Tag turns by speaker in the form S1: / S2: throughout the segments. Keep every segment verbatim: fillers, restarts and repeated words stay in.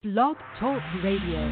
S1: Blog Talk Radio.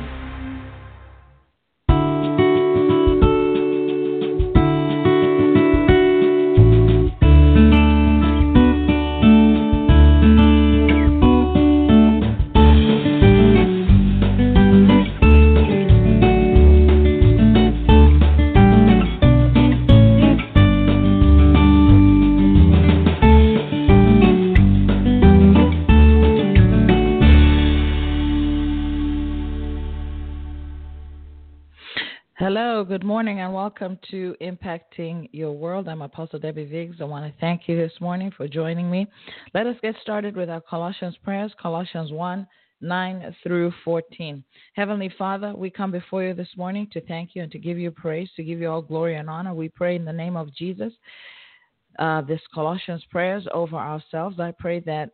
S1: Hello, good morning, and welcome to Impacting Your World. I'm Apostle Debbie Viggs. I want to thank you this morning for joining me. Let us get started with our Colossians prayers, Colossians one, nine through fourteen. Heavenly Father, we come before you this morning to thank you and to give you praise, to give you all glory and honor. We pray in the name of Jesus, uh, this Colossians prayers over ourselves. I pray that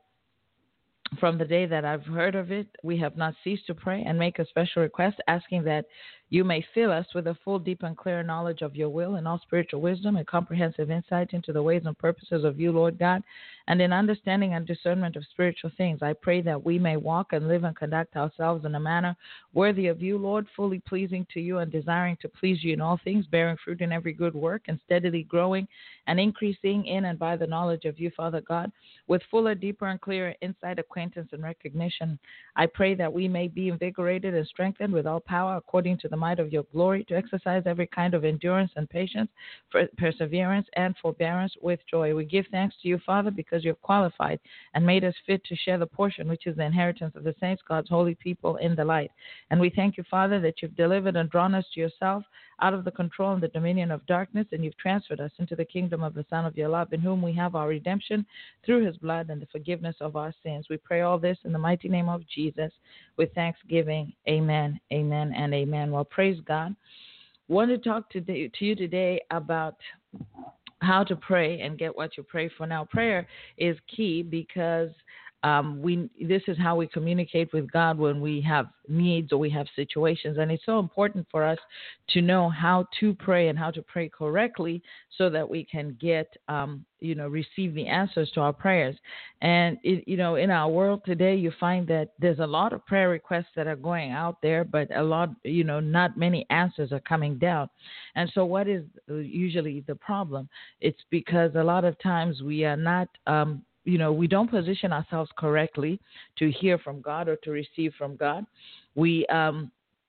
S1: from the day that I've heard of it, we have not ceased to pray and make a special request, asking that you may fill us with a full, deep, and clear knowledge of your will and all spiritual wisdom and comprehensive insight into the ways and purposes of you, Lord God, and in understanding and discernment of spiritual things. I pray that we may walk and live and conduct ourselves in a manner worthy of you, Lord, fully pleasing to you and desiring to please you in all things, bearing fruit in every good work and steadily growing and increasing in and by the knowledge of you, Father God, with fuller, deeper, and clearer insight, acquaintance, and recognition. I pray that we may be invigorated and strengthened with all power according to the might of your glory, to exercise every kind of endurance and patience, for perseverance and forbearance with joy. We give thanks to you, Father, because you have qualified and made us fit to share the portion, which is the inheritance of the saints, God's holy people in the light. And we thank you, Father, that you've delivered and drawn us to yourself out of the control and the dominion of darkness, and you've transferred us into the kingdom of the Son of your love, in whom we have our redemption through his blood and the forgiveness of our sins. We pray all this in the mighty name of Jesus with thanksgiving. Amen, amen, and amen. Well, praise God. I want to talk to, to you today about how to pray and get what you pray for. Now, prayer is key because Um, we this is how we communicate with God when we have needs or we have situations. And it's so important for us to know how to pray and how to pray correctly so that we can get, um, you know, receive the answers to our prayers. And, it, you know, in our world today, you find that there's a lot of prayer requests that are going out there, but a lot, you know, not many answers are coming down. And so what is usually the problem? It's because a lot of times we are not um you know, we don't position ourselves correctly to hear from God or to receive from God. We um,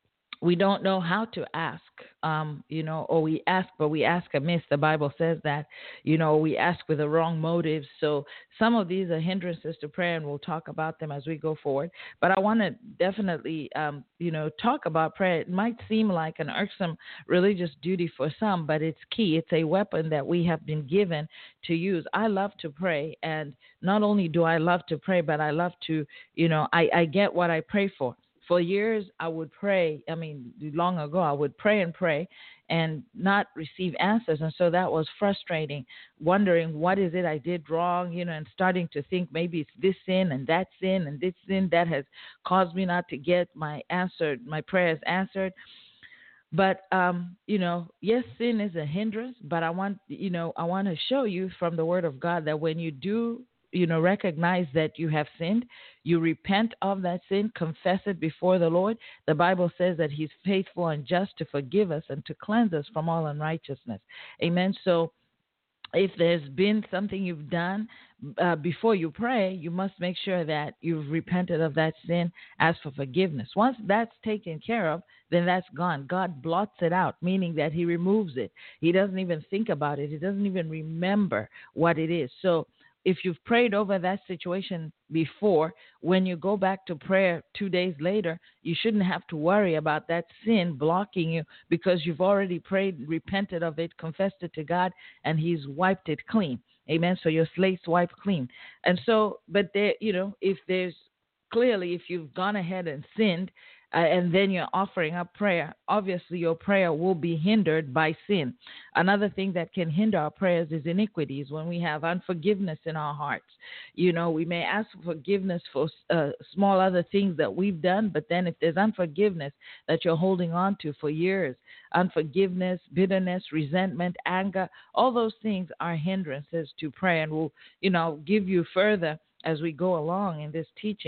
S1: we don't know how to ask, um, you know, or we ask, but we ask amiss. The Bible says that, you know, we ask with the wrong motives. So some of these are hindrances to prayer, and we'll talk about them as we go forward. But I want to definitely, um, you know, talk about prayer. It might seem like an irksome religious duty for some, but it's key. It's a weapon that we have been given to use. I love to pray, and not only do I love to pray, but I love to, you know, I, I get what I pray for. For years, I would pray. I mean, long ago, I would pray and pray and not receive answers. And so that was frustrating, wondering what is it I did wrong, you know, and starting to think maybe it's this sin and that sin and this sin that has caused me not to get my answer, my prayers answered. But, um, you know, yes, sin is a hindrance, but I want, you know, I want to show you from the word of God that when you do, you know, recognize that you have sinned, you repent of that sin, confess it before the Lord. The Bible says that he's faithful and just to forgive us and to cleanse us from all unrighteousness. Amen. So if there's been something you've done uh, before you pray, you must make sure that you've repented of that sin, ask for forgiveness. Once that's taken care of, then that's gone. God blots it out, meaning that he removes it. He doesn't even think about it. He doesn't even remember what it is. So if you've prayed over that situation before, when you go back to prayer two days later, you shouldn't have to worry about that sin blocking you because you've already prayed, repented of it, confessed it to God, and he's wiped it clean. Amen. So your slate's wiped clean. And so, but there, you know, if there's clearly, if you've gone ahead and sinned, uh, and then you're offering up prayer, obviously your prayer will be hindered by sin. Another thing that can hinder our prayers is iniquities. When we have unforgiveness in our hearts, you know, we may ask for forgiveness for uh, small other things that we've done, but then if there's unforgiveness that you're holding on to for years, unforgiveness, bitterness, resentment, anger, all those things are hindrances to prayer, and we'll, you know, give you further as we go along in this teaching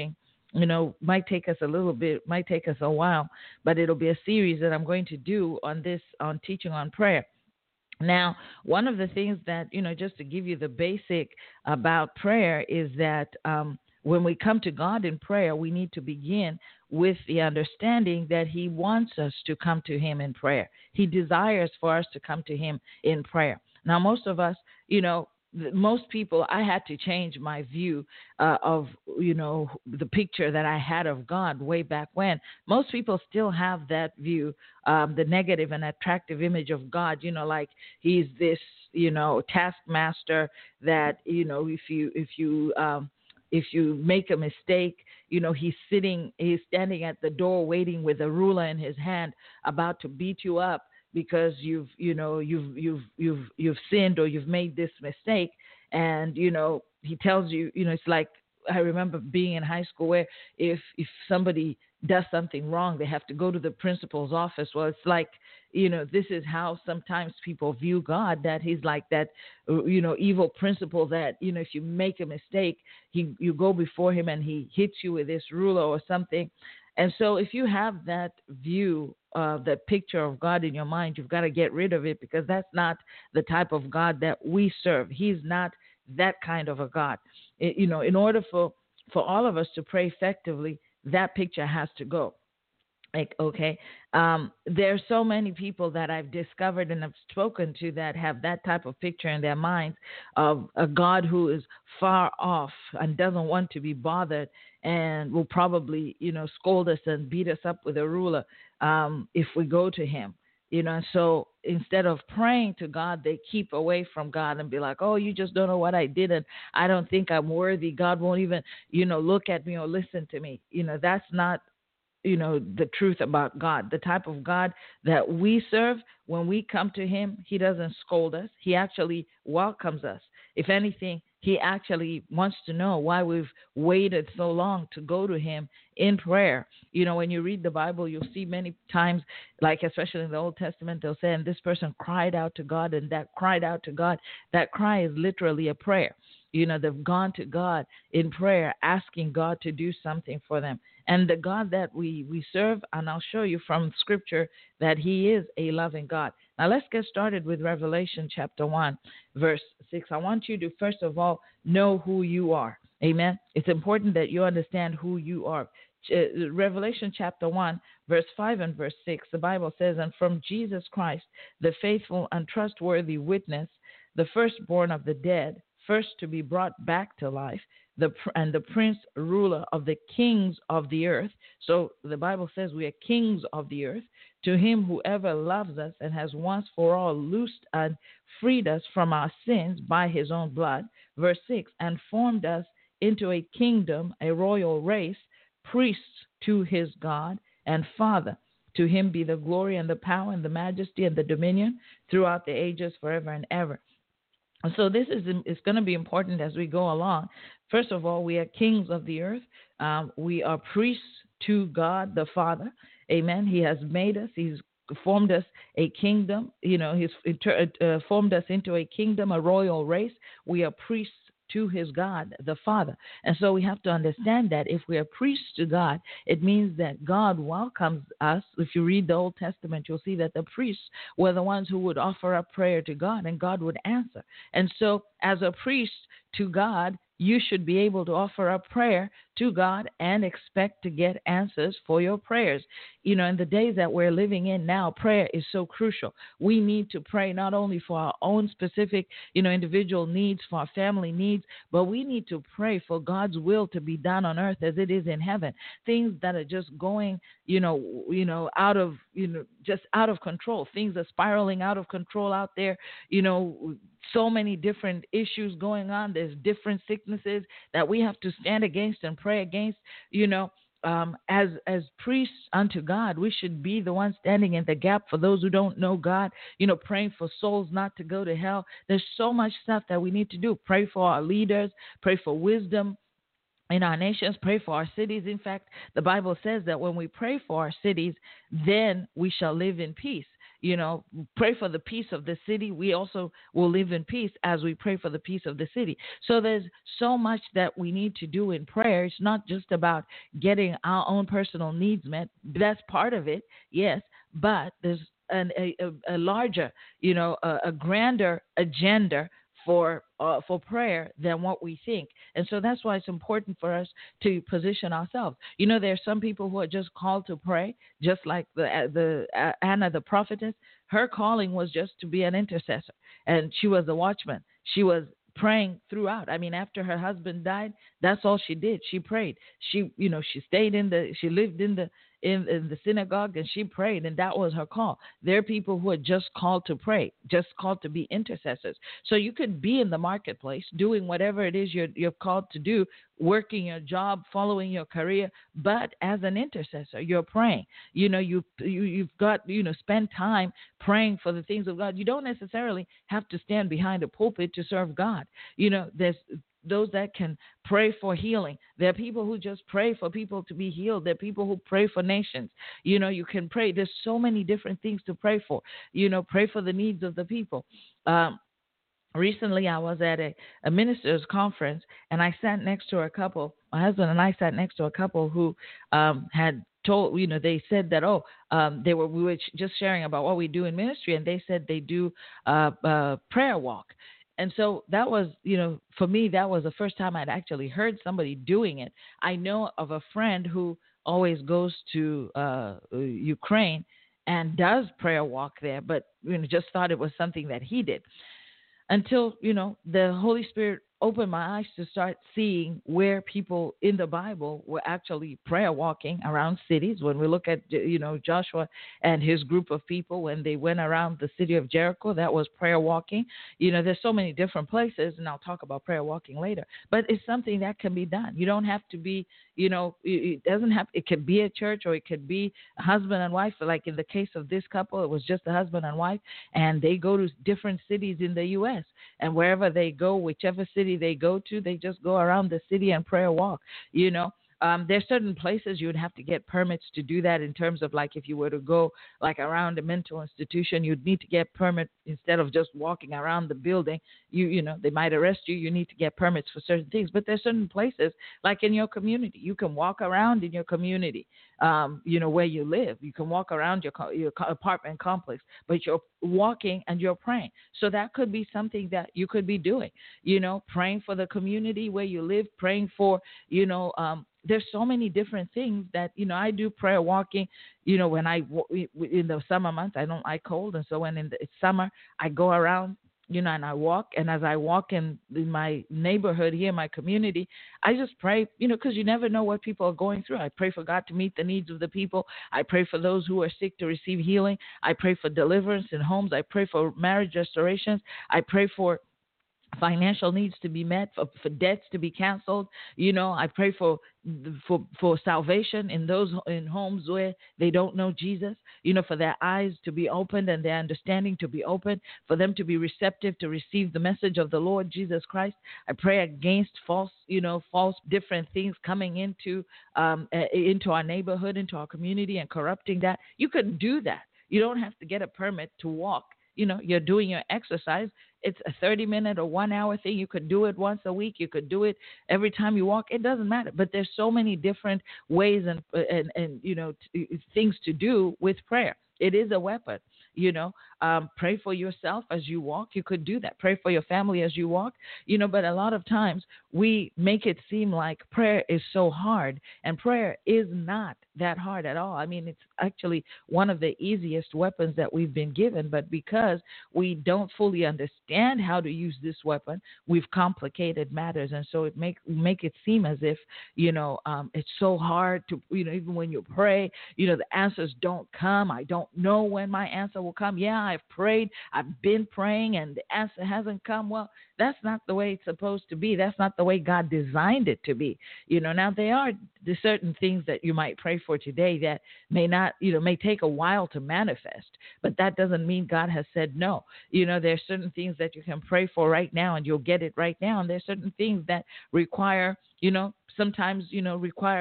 S1: you know, might take us a little bit, might take us a while, but it'll be a series that I'm going to do on this, on teaching on prayer. Now, one of the things that, you know, just to give you the basic about prayer is that um, when we come to God in prayer, we need to begin with the understanding that He wants us to come to Him in prayer. He desires for us to come to Him in prayer. Now, most of us, you know, most people, I had to change my view uh, of, you know, the picture that I had of God way back when. Most people still have that view, um, the negative and attractive image of God, you know, like He's this, you know, taskmaster that, you know, if you, if you, um, if you make a mistake, you know, he's sitting, he's standing at the door waiting with a ruler in his hand, about to beat you up because you've, you know, you've, you've, you've, you've sinned or you've made this mistake. And, you know, he tells you, you know, it's like, I remember being in high school where if, if somebody does something wrong, they have to go to the principal's office. Well, it's like, you know, this is how sometimes people view God, that He's like that, you know, evil principal that, you know, if you make a mistake, he, you go before Him and He hits you with this ruler or something. And so if you have that view, uh, that picture of God in your mind, you've got to get rid of it, because that's not the type of God that we serve. He's not that kind of a God. It, you know, in order for, for all of us to pray effectively, that picture has to go. Like, okay, um, there's so many people that I've discovered and have spoken to that have that type of picture in their minds of a God who is far off and doesn't want to be bothered, and will probably, you know, scold us and beat us up with a ruler um, if we go to Him. You know, so instead of praying to God, they keep away from God and be like, oh, you just don't know what I did, and I don't think I'm worthy. God won't even, you know, look at me or listen to me. You know, that's not, you know, the truth about God. The type of God that we serve, when we come to Him, He doesn't scold us. He actually welcomes us. If anything, He actually wants to know why we've waited so long to go to Him in prayer. You know, when you read the Bible, you'll see many times, like especially in the Old Testament, they'll say, and this person cried out to God, and that cried out to God. That cry is literally a prayer. You know, they've gone to God in prayer, asking God to do something for them. And the God that we, we serve, and I'll show you from Scripture that He is a loving God. Now, let's get started with Revelation chapter one, verse six. I want you to, first of all, know who you are. Amen. It's important that you understand who you are. Revelation chapter one, verse five and verse six, the Bible says, and from Jesus Christ, the faithful and trustworthy witness, the firstborn of the dead, first to be brought back to life, the and the prince ruler of the kings of the earth. So the Bible says we are kings of the earth. To Him whoever loves us and has once for all loosed and freed us from our sins by His own blood. Verse six, and formed us into a kingdom, a royal race, priests to His God and Father. To Him be the glory and the power and the majesty and the dominion throughout the ages, forever and ever. And so this is it's going to be important as we go along. First of all, we are kings of the earth. Um, we are priests to God the Father. Amen. He has made us. He's formed us a kingdom. You know, He's uh, formed us into a kingdom, a royal race. We are priests to His God, the Father. And so we have to understand that if we are priests to God, it means that God welcomes us. If you read the Old Testament, you'll see that the priests were the ones who would offer up prayer to God, and God would answer. And so as a priest to God, you should be able to offer up prayer to God and expect to get answers for your prayers. You know, in the days that we're living in now, prayer is so crucial. We need to pray not only for our own specific, you know, individual needs, for our family needs, but we need to pray for God's will to be done on earth as it is in heaven. Things that are just going, you know, you know, out of, you know, just out of control. Things are spiraling out of control out there. You know, so many different issues going on. There's different sicknesses that we have to stand against and pray against. You know, um, as as priests unto God, we should be the ones standing in the gap for those who don't know God, you know, praying for souls not to go to hell. There's so much stuff that we need to do. Pray for our leaders, pray for wisdom in our nations, pray for our cities. In fact, the Bible says that when we pray for our cities, then we shall live in peace. you know, pray for the peace of the city. We also will live in peace as we pray for the peace of the city. So there's so much that we need to do in prayer. It's not just about getting our own personal needs met. That's part of it, yes, but there's an, a, a, a larger, you know, a, a grander agenda for uh, for prayer than what we think. And so that's why it's important for us to position ourselves. You know, there are some people who are just called to pray, just like the uh, the uh, Anna the prophetess. Her calling was just to be an intercessor, and she was a watchman. She was praying throughout. I mean, after her husband died, that's all she did. She prayed. She, you know, she stayed in the, she lived in the, in, in the synagogue, and she prayed, and that was her call. There are people who are just called to pray, just called to be intercessors. So you could be in the marketplace doing whatever it is you're, you're called to do, working your job, following your career, but as an intercessor, you're praying. You know, you, you you've got, you know, spend time praying for the things of God. You don't necessarily have to stand behind a pulpit to serve God. You know, there's those that can pray for healing. There are people who just pray for people to be healed. There are people who pray for nations. You know, you can pray. There's so many different things to pray for. You know, pray for the needs of the people. Um, Recently, I was at a, a minister's conference, and I sat next to a couple. My husband and I sat next to a couple who um, had told, you know, they said that, oh, um, they were, we were just sharing about what we do in ministry, and they said they do uh, uh, prayer walk. And so that was, you know, for me, that was the first time I'd actually heard somebody doing it. I know of a friend who always goes to uh, Ukraine and does prayer walk there, but, you know, just thought it was something that he did. Until, you know, the Holy Spirit opened my eyes to start seeing where people in the Bible were actually prayer walking around cities. When we look at, you know, Joshua and his group of people, when they went around the city of Jericho, that was prayer walking. You know, there's so many different places, and I'll talk about prayer walking later, but it's something that can be done. You don't have to be, you know, it doesn't have, it could be a church, or it could be a husband and wife. Like in the case of this couple, it was just a husband and wife, and they go to different cities in the U S, and wherever they go, whichever city they go to, they just go around the city and prayer walk. You know, um, there's certain places you would have to get permits to do that. In terms of, like, if you were to go like around a mental institution, you'd need to get permit instead of just walking around the building. You you know, they might arrest you. You need to get permits for certain things. But there's certain places, like in your community, you can walk around in your community. Um, you know, where you live, you can walk around your your apartment complex, but you're walking and you're praying. So that could be something that you could be doing. You know, praying for the community where you live, praying for, you know, um, there's so many different things that, you know, I do prayer walking. You know, when I in the summer months, I don't like cold, and so when in the summer I go around, you know, and I walk, and as I walk in, in my neighborhood here, my community, I just pray, you know, because you never know what people are going through. I pray for God to meet the needs of the people. I pray for those who are sick to receive healing. I pray for deliverance in homes. I pray for marriage restorations. I pray for financial needs to be met, for, for debts to be canceled. You know, I pray for for for salvation in those in homes where they don't know Jesus, you know, for their eyes to be opened and their understanding to be open, for them to be receptive to receive the message of the Lord Jesus Christ. I pray against false, you know, false different things coming into um, into our neighborhood, into our community, and corrupting that. You could do that. You don't have to get a permit to walk. You know, you're doing your exercise. It's a thirty minute or one hour thing. You could do it once a week. You could do it every time you walk. It doesn't matter. But there's so many different ways and, and, and you know, t- things to do with prayer. It is a weapon. You know, um, pray for yourself as you walk. You could do that. Pray for your family as you walk. You know, but a lot of times we make it seem like prayer is so hard, and prayer is not that hard at all. I mean, it's actually one of the easiest weapons that we've been given, but because we don't fully understand how to use this weapon, we've complicated matters, and so it make make it seem as if, you know, um, it's so hard to, you know, even when you pray, you know, the answers don't come. I don't know when my answer will come. Yeah, I've prayed, I've been praying, and the answer hasn't come. Well, that's not the way it's supposed to be. That's not the way God designed it to be. You know, now there are the certain things that you might pray for today that may not, you know, may take a while to manifest, but that doesn't mean God has said no. You know, there's certain things that you can pray for right now and you'll get it right now. And there's certain things that require, you know, sometimes, you know, require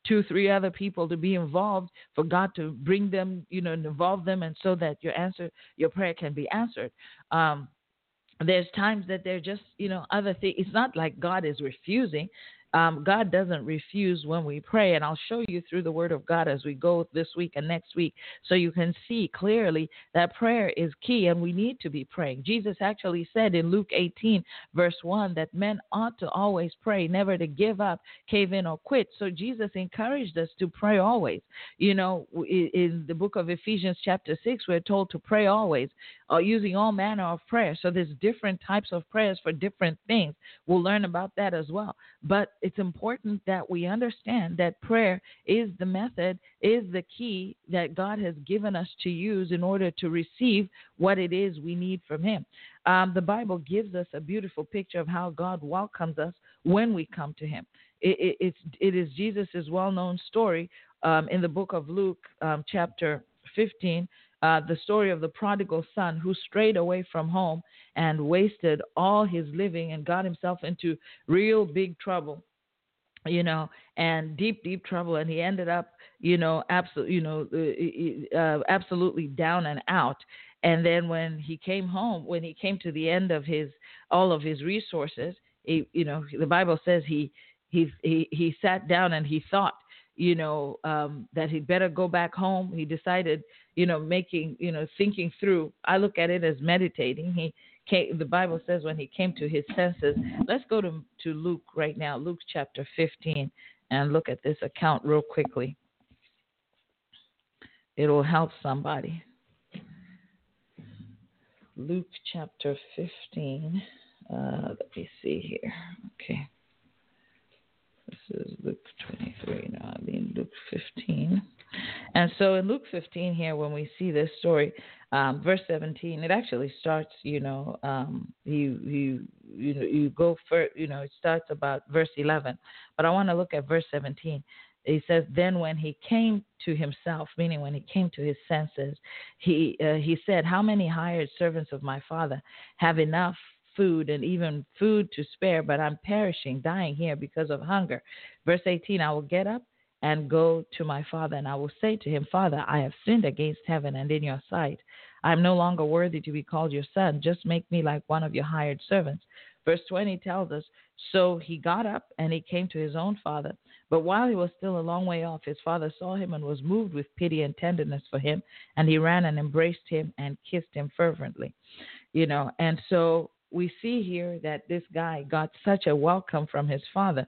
S1: two, three other people to be involved for God to bring them, you know, involve them, and so that your answer, your prayer can be answered. Um, there's times that they're just, you know, other things. It's not like God is refusing. Um, God doesn't refuse when we pray. And I'll show you through the word of God as we go this week and next week, so you can see clearly that prayer is key and we need to be praying. Jesus actually said in Luke eighteen, verse one, that men ought to always pray, never to give up, cave in, or quit. So Jesus encouraged us to pray always. You know, in, in the book of Ephesians chapter six, we're told to pray always, uh, using all manner of prayer. So there's different types of prayers for different things. We'll learn about that as well. But it's important that we understand that prayer is the method, is the key that God has given us to use in order to receive what it is we need from Him. Um, the Bible gives us a beautiful picture of how God welcomes us when we come to Him. It, it, it's, it is Jesus' well-known story um, in the book of Luke, um, chapter fifteen, uh, the story of the prodigal son who strayed away from home and wasted all his living and got himself into real big trouble. You know, and deep, deep trouble, and he ended up, you know, absolutely, you know, uh, uh, absolutely down and out. And then when he came home, when he came to the end of his all of his resources, he, you know, the Bible says he he he he sat down and he thought, you know, um, that he'd better go back home. He decided, you know, making, you know, thinking through. I look at it as meditating. He came, the Bible says when he came to his senses. Let's go to, to Luke right now, Luke chapter fifteen, and look at this account real quickly. It will help somebody. Luke chapter fifteen. Uh, let me see here. Okay. This is Luke twenty-three. No, I mean Luke fifteen. And so in Luke fifteen here, when we see this story, um, verse seventeen, it actually starts, you know, um, you you you know you go for, you know, it starts about verse eleven, but I want to look at verse seventeen. He says, then when he came to himself, meaning when he came to his senses, he uh, he said, how many hired servants of my father have enough food and even food to spare, but I'm perishing, dying here because of hunger. Verse eighteen, I will get up and go to my father, and I will say to him, Father, I have sinned against heaven and in your sight. I am no longer worthy to be called your son. Just make me like one of your hired servants. Verse twenty tells us, so he got up and he came to his own father. But while he was still a long way off, his father saw him and was moved with pity and tenderness for him, and he ran and embraced him and kissed him fervently. You know, and so we see here that this guy got such a welcome from his father,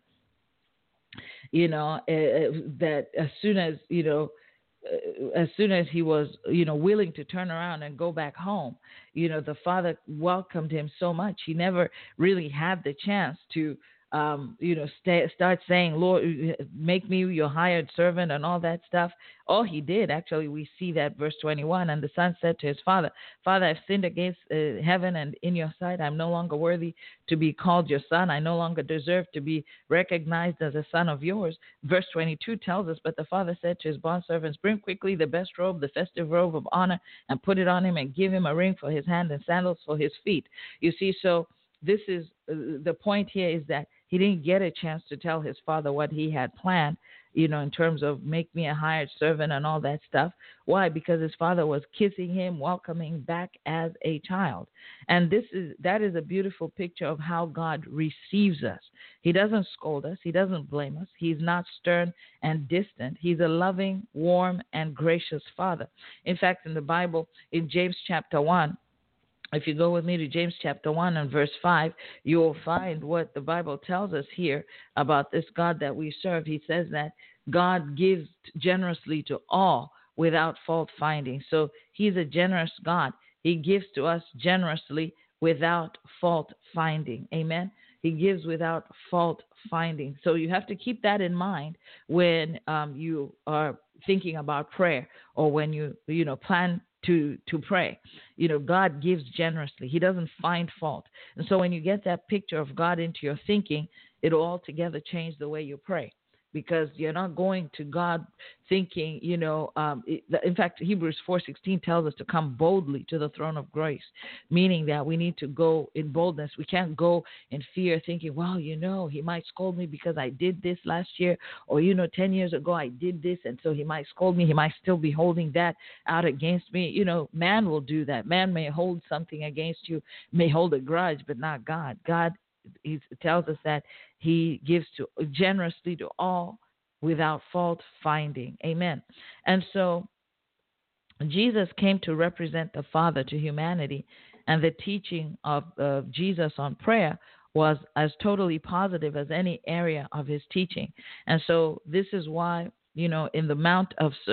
S1: you know, uh, that as soon as, you know, uh, as soon as he was, you know, willing to turn around and go back home, you know, the father welcomed him so much. He never really had the chance to, um, you know, stay, start saying, Lord, make me your hired servant and all that stuff. All he did, actually, we see that verse twenty-one, and the son said to his father, Father, I've sinned against uh, heaven and in your sight. I'm no longer worthy to be called your son. I no longer deserve to be recognized as a son of yours. Verse twenty-two tells us, but the father said to his bondservants, bring quickly the best robe, the festive robe of honor, and put it on him, and give him a ring for his hand and sandals for his feet. You see, so this is uh, the point here is that he didn't get a chance to tell his father what he had planned, you know, in terms of make me a hired servant and all that stuff. Why? Because his father was kissing him, welcoming back as a child. And this is that is a beautiful picture of how God receives us. He doesn't scold us. He doesn't blame us. He's not stern and distant. He's a loving, warm, and gracious father. In fact, in the Bible, in James chapter one, if you go with me to James chapter one and verse five, you will find what the Bible tells us here about this God that we serve. He says that God gives generously to all without fault finding. So he's a generous God. He gives to us generously without fault finding. Amen. He gives without fault finding. So you have to keep that in mind when um, you are thinking about prayer, or when you, you know, plan to to pray. You know, God gives generously. He doesn't find fault. And so when you get that picture of God into your thinking, it'll altogether change the way you pray. because you're not going to God thinking, you know, um, it, in fact, Hebrews four sixteen tells us to come boldly to the throne of grace, meaning that we need to go in boldness. We can't go in fear thinking, well, you know, he might scold me because I did this last year, or, you know, ten years ago I did this, and so he might scold me. He might still be holding that out against me. You know, man will do that. Man may hold something against you, may hold a grudge, but not God. God, he tells us that he gives to generously to all without fault finding. Amen. And so Jesus came to represent the Father to humanity, and the teaching of uh, Jesus on prayer was as totally positive as any area of his teaching. And so this is why, you know, in the Mount of, uh,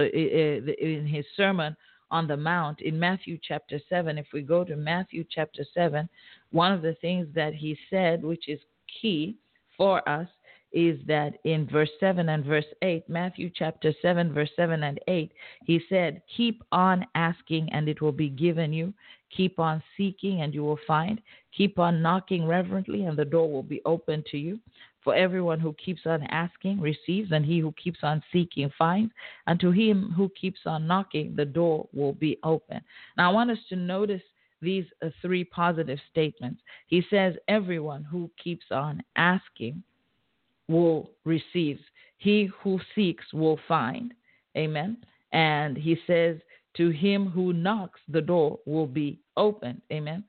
S1: in his Sermon on the Mount, in Matthew chapter seven, if we go to Matthew chapter seven, one of the things that he said, which is key for us, is that in verse seven and verse eight, Matthew chapter seven, verse seven and eight, he said, keep on asking and it will be given you. Keep on seeking and you will find. Keep on knocking reverently and the door will be open to you. For everyone who keeps on asking receives, and he who keeps on seeking finds. And to him who keeps on knocking, the door will be open. Now I want us to notice these uh, three positive statements. He says, everyone who keeps on asking will receive. He who seeks will find. Amen. And he says, to him who knocks, the door will be opened. Amen.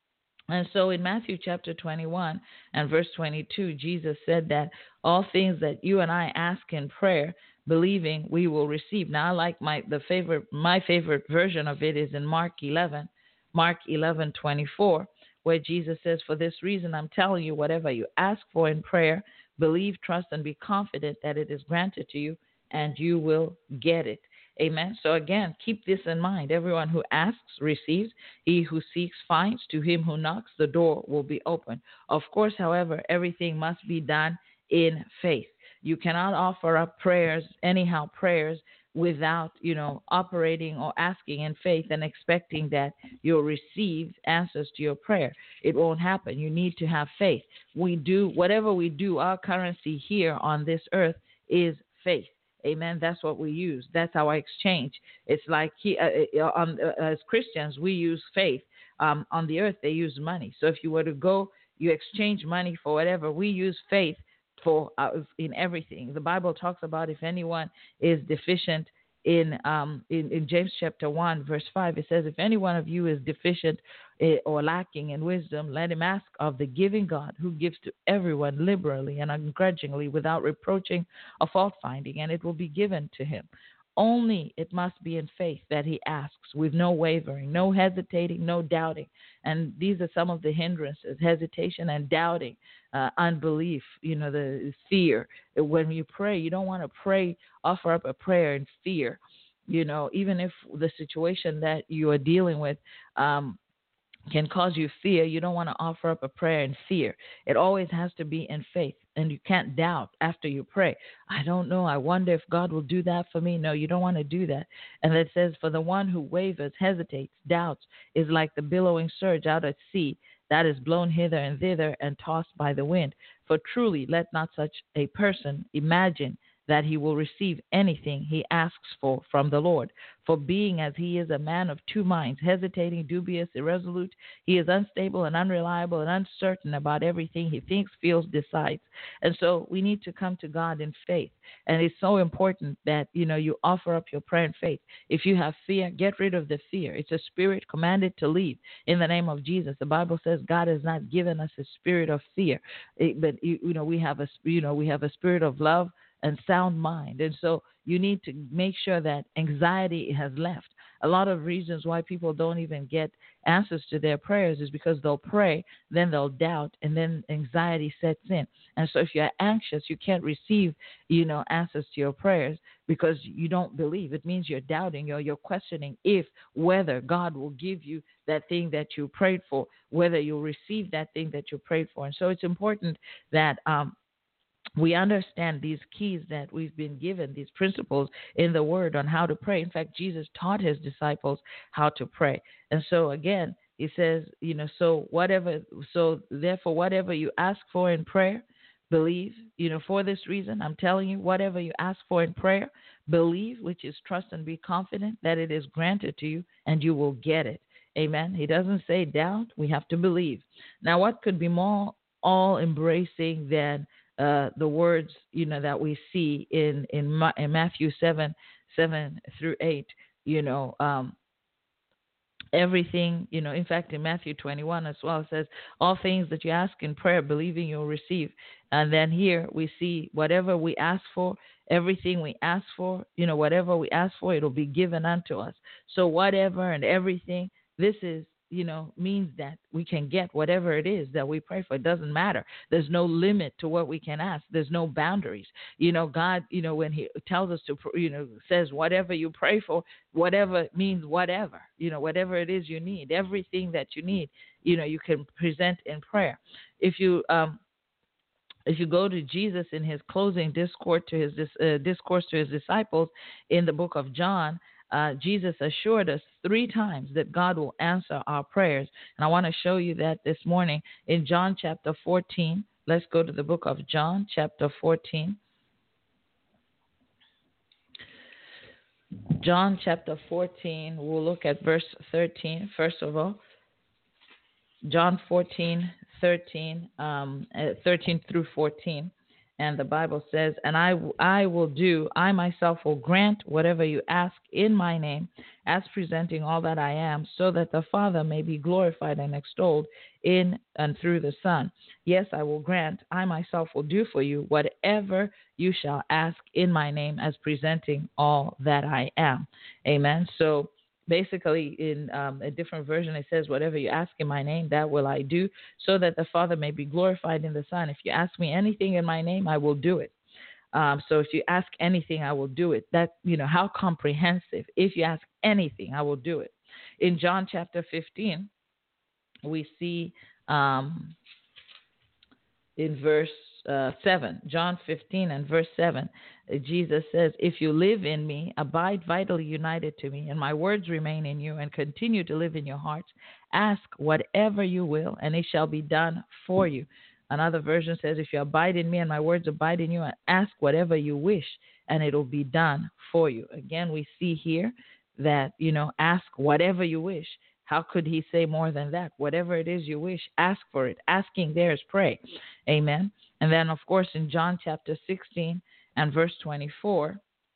S1: And so in Matthew chapter twenty-one and verse twenty-two, Jesus said that all things that you and I ask in prayer, believing, we will receive. Now I like my the favorite my favorite version of it is in Mark eleven, Mark eleven twenty-four, where Jesus says, for this reason I'm telling you, whatever you ask for in prayer, believe, trust, and be confident that it is granted to you, and you will get it. Amen. So again, keep this in mind. Everyone who asks receives. He who seeks finds. To him who knocks, the door will be open. Of course, however, everything must be done in faith. You cannot offer up prayers, anyhow prayers, without, you know, operating or asking in faith and expecting that you'll receive answers to your prayer. It won't happen. You need to have faith. We do, whatever we do, our currency here on this earth is faith. Amen. That's what we use. That's our exchange. It's like he, uh, um, uh, as Christians, we use faith. Um, on the earth, they use money. So if you were to go, you exchange money for whatever. We use faith for uh, in everything. The Bible talks about if anyone is deficient in um in, in James chapter one verse five, it says, if any one of you is deficient eh, or lacking in wisdom, let him ask of the giving God, who gives to everyone liberally and ungrudgingly without reproaching or fault finding, and it will be given to him. Only it must be in faith that he asks, with no wavering, no hesitating, no doubting. And these are some of the hindrances: hesitation and doubting, uh, unbelief, you know, the fear. When you pray, you don't want to pray, offer up a prayer in fear. You know, even if the situation that you are dealing with um, can cause you fear, you don't want to offer up a prayer in fear. It always has to be in faith, and you can't doubt after you pray. I don't know. I wonder if God will do that for me. No, you don't want to do that. And it says, for the one who wavers, hesitates, doubts, is like the billowing surge out at sea that is blown hither and thither and tossed by the wind. For truly, let not such a person imagine that he will receive anything he asks for from the Lord. For being as he is a man of two minds, hesitating, dubious, irresolute, he is unstable and unreliable and uncertain about everything he thinks, feels, decides. And so we need to come to God in faith. And it's so important that, you know, you offer up your prayer in faith. If you have fear, get rid of the fear. It's a spirit commanded to leave in the name of Jesus. The Bible says God has not given us a spirit of fear, it, but you, you know we have a you know we have a spirit of love and sound mind. And so you need to make sure that anxiety has left. A lot of reasons why people don't even get answers to their prayers is because they'll pray, then they'll doubt, and then anxiety sets in. And so if you're anxious, you can't receive, you know, answers to your prayers because you don't believe. It means you're doubting, you're, you're questioning if, whether God will give you that thing that you prayed for, whether you'll receive that thing that you prayed for. And so it's important that um, we understand these keys that we've been given, these principles in the Word on how to pray. In fact, Jesus taught his disciples how to pray. And so again, he says, you know, so whatever, so therefore, whatever you ask for in prayer, Believe, you know, for this reason, I'm telling you, whatever you ask for in prayer, believe, which is trust and be confident that it is granted to you and you will get it. Amen. He doesn't say doubt. We have to believe. Now, what could be more all embracing than uh, the words, you know, that we see in, in, Ma- in Matthew seven, seven through eight, you know, um, everything, you know, in fact, in Matthew twenty-one as well, it says, all things that you ask in prayer, believing you'll receive. And then here we see whatever we ask for, everything we ask for, you know, whatever we ask for, it'll be given unto us. So whatever and everything, this is, you know, means that we can get whatever it is that we pray for. It doesn't matter. There's no limit to what we can ask. There's no boundaries. You know, God, you know, when he tells us to, you know, says whatever you pray for, whatever means whatever, you know, whatever it is you need, everything that you need, you know, you can present in prayer. If you, um, if you go to Jesus in his closing discourse to his uh, discourse to his disciples in the book of John, uh, Jesus assured us three times that God will answer our prayers. And I want to show you that this morning in John chapter fourteen. Let's go to the book of John chapter fourteen. John chapter fourteen, we'll look at verse thirteen, first of all. John fourteen, thirteen, um, thirteen through fourteen. And the Bible says, and I, I will do, I myself will grant whatever you ask in my name, as presenting all that I am, so that the Father may be glorified and extolled in and through the Son. Yes, I will grant, I myself will do for you whatever you shall ask in my name, as presenting all that I am. Amen. So basically, in um, a different version, it says, whatever you ask in my name, that will I do, so that the Father may be glorified in the Son. If you ask me anything in my name, I will do it. Um, so if you ask anything, I will do it. That, you know, how comprehensive. If you ask anything, I will do it. In John chapter fifteen, we see um, in verse uh, seven, John fifteen and verse seven, Jesus says, if you live in me, abide vitally united to me, and my words remain in you and continue to live in your hearts, ask whatever you will, and it shall be done for you. Another version says, if you abide in me and my words abide in you, and ask whatever you wish, and it'll be done for you. Again, we see here that, you know, ask whatever you wish. How could he say more than that? Whatever it is you wish, ask for it. Asking there is pray. Amen. And then, of course, in John chapter sixteen and verse twenty-four,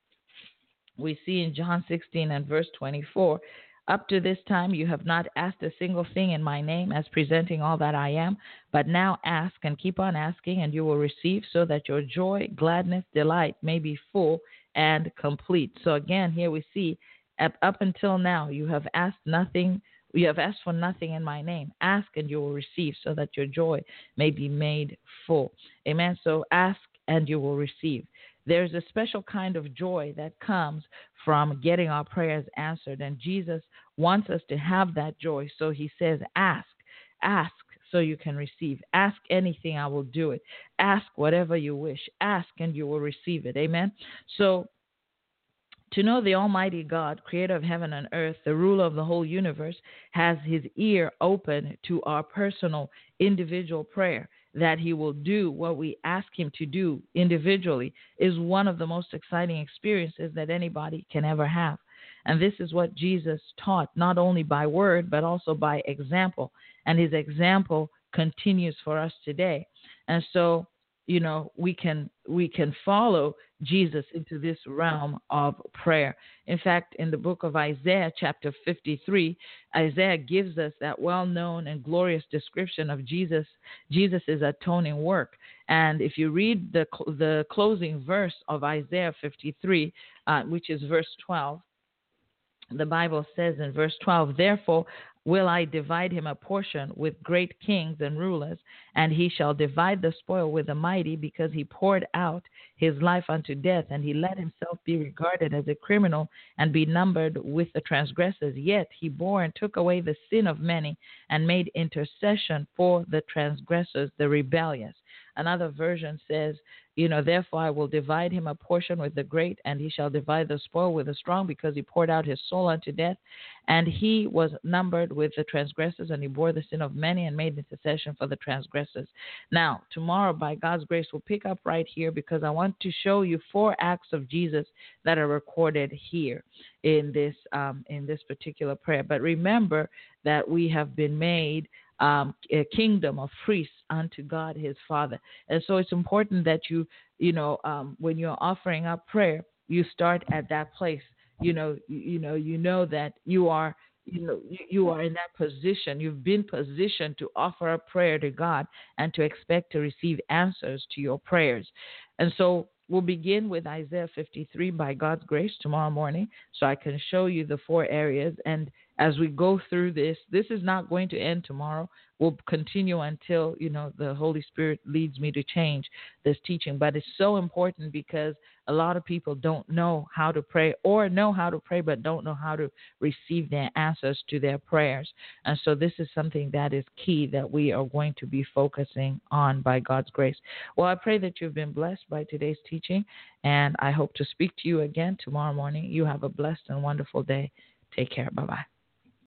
S1: we see in John sixteen and verse twenty-four, up to this time you have not asked a single thing in my name, as presenting all that I am, but now ask and keep on asking, and you will receive, so that your joy, gladness, delight may be full and complete. So again, here we see, up, up until now, you have asked nothing. You have asked for nothing in my name. Ask and you will receive, so that your joy may be made full. Amen. So ask and you will receive. There's a special kind of joy that comes from getting our prayers answered. And Jesus wants us to have that joy. So he says, ask, ask so you can receive. Ask anything, I will do it. Ask whatever you wish. Ask and you will receive it. Amen. So to know the Almighty God, creator of heaven and earth, the ruler of the whole universe, has his ear open to our personal, individual prayer, that he will do what we ask him to do individually, is one of the most exciting experiences that anybody can ever have. And this is what Jesus taught, not only by word, but also by example. And his example continues for us today. And so, you know, we can we can follow Jesus into this realm of prayer. In fact, in the book of Isaiah, chapter fifty-three, Isaiah gives us that well-known and glorious description of Jesus, Jesus's atoning work. And if you read the the closing verse of Isaiah fifty-three, uh, which is verse twelve, the Bible says in verse twelve, therefore will I divide him a portion with great kings and rulers, and he shall divide the spoil with the mighty, because he poured out his life unto death, and he let himself be regarded as a criminal and be numbered with the transgressors. Yet he bore and took away the sin of many, and made intercession for the transgressors, the rebellious. Another version says, You know, therefore I will divide him a portion with the great, and he shall divide the spoil with the strong, because he poured out his soul unto death. And he was numbered with the transgressors, and he bore the sin of many and made intercession for the transgressors. Now, tomorrow, by God's grace, we'll pick up right here, because I want to show you four acts of Jesus that are recorded here in this um, in this particular prayer. But remember that we have been made Um, a kingdom of priests unto God his Father. And so it's important that you, you know, um, when you're offering up prayer, you start at that place. You know, you, you know, you know that you are, you know, you, you are in that position. You've been positioned to offer up prayer to God and to expect to receive answers to your prayers. And so we'll begin with Isaiah fifty-three by God's grace tomorrow morning, so I can show you the four areas. And as we go through this, this is not going to end tomorrow. We'll continue until, you know, the Holy Spirit leads me to change this teaching. But it's so important, because a lot of people don't know how to pray, or know how to pray but don't know how to receive their answers to their prayers. And so this is something that is key that we are going to be focusing on by God's grace. Well, I pray that you've been blessed by today's teaching, and I hope to speak to you again tomorrow morning. You have a blessed and wonderful day. Take care. Bye-bye.